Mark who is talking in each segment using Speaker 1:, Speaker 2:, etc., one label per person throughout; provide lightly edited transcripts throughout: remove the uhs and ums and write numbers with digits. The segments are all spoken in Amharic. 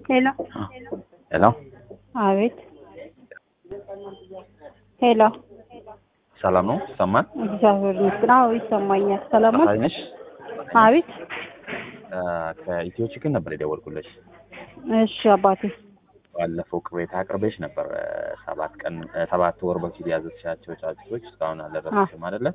Speaker 1: ሄሎ
Speaker 2: ሄሎ
Speaker 1: አቤት ሄሎ
Speaker 2: ሰላም ነው ይሰማል?
Speaker 1: እግዚአብሔር ይመስገን። አዎ ይሰማኛል። ሰላም ነው?
Speaker 2: ነሽ?
Speaker 1: አቤት
Speaker 2: ከኢትዮ ቺክን ነበር የደወልኩልሽ።
Speaker 1: እሺ አባቴ።
Speaker 2: ባለፈው ቅሬታ አቅርበሽ ነበር 7 ወር በፊት ያዘዝሻቸው ጫጩቶች እስካሁን አልደረሱሽም አይደለ?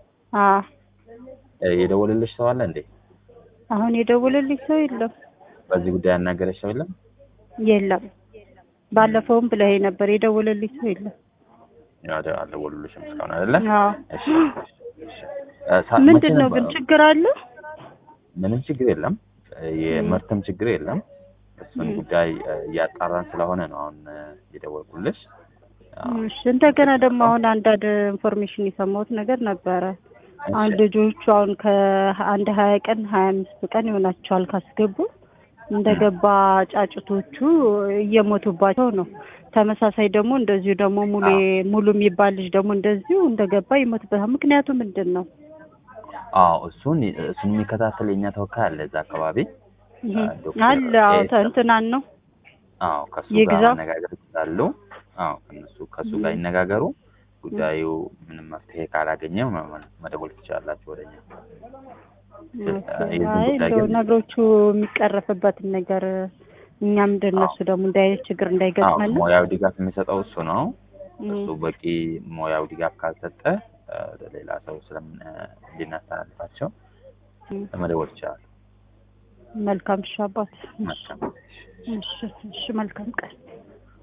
Speaker 2: የደወለልሽ ሰው አለ እንዴ?
Speaker 1: አሁን የደወለልኝ ሰው የለም።
Speaker 2: በዚህ ጉዳይ ያናገረሽ ሰው የለም?
Speaker 1: የለም። ባለፈውም ብለኸኝ ነበር፣ የደወለልኝ ሰው የለም።
Speaker 2: አልደወሉልሽም እስካሁን አይደለ? እሺ።
Speaker 1: ምንድነው ግን ችግር አለ?
Speaker 2: ምንም ችግር የለም። የምርትም ችግር የለም። እሱን ጉዳይ እያጣራን ስለሆነ ነው አሁን የደወልኩልሽ።
Speaker 1: እሺ። እንደገና ደግሞ አሁን አንዳንድ ኢንፎርሜሽን የሰማሁት ነገር ነበረ። አሁን ልጆቹ አሁን ከአንድ 20 ቀን 25 ቀን ይሆናቸዋል ካስገቡ እንደገባ ጫጩቶቹ እየሞቱባቸው ነው። ተመሳሳይ ደግሞ እንደዚሁ ደግሞ ሙሉ የሚባል ልጅ ደግሞ እንደዚሁ እንደገባ ይሞትበታል። ምክንያቱ ምንድን ነው?
Speaker 2: እሱን የሚከታተል የኛ ተወካይ አለ እዛ አካባቢ
Speaker 1: አለ። እንትናን ነው
Speaker 2: ከሱ ጋር መነጋገር ይችላሉ። ከሱ ጋር ይነጋገሩ። ጉዳዩ ምንም መፍትሄ ካላገኘ መደወል ትችላላችሁ ወደኛ።
Speaker 1: ነገሮቹ የሚቀረፍበትን ነገር እኛም እንደነሱ ደግሞ እንዳይነት ችግር እንዳይገጥመን
Speaker 2: ሞያዊ ድጋፍ የሚሰጠው እሱ ነው። እሱ በቂ ሞያዊ ድጋፍ ካልሰጠ ሌላ ሰው እንድናስተላልፋቸው መደወል ይችላል።
Speaker 1: መልካም ሻባት።
Speaker 2: መልካም።
Speaker 1: እሺ መልካም ቀን።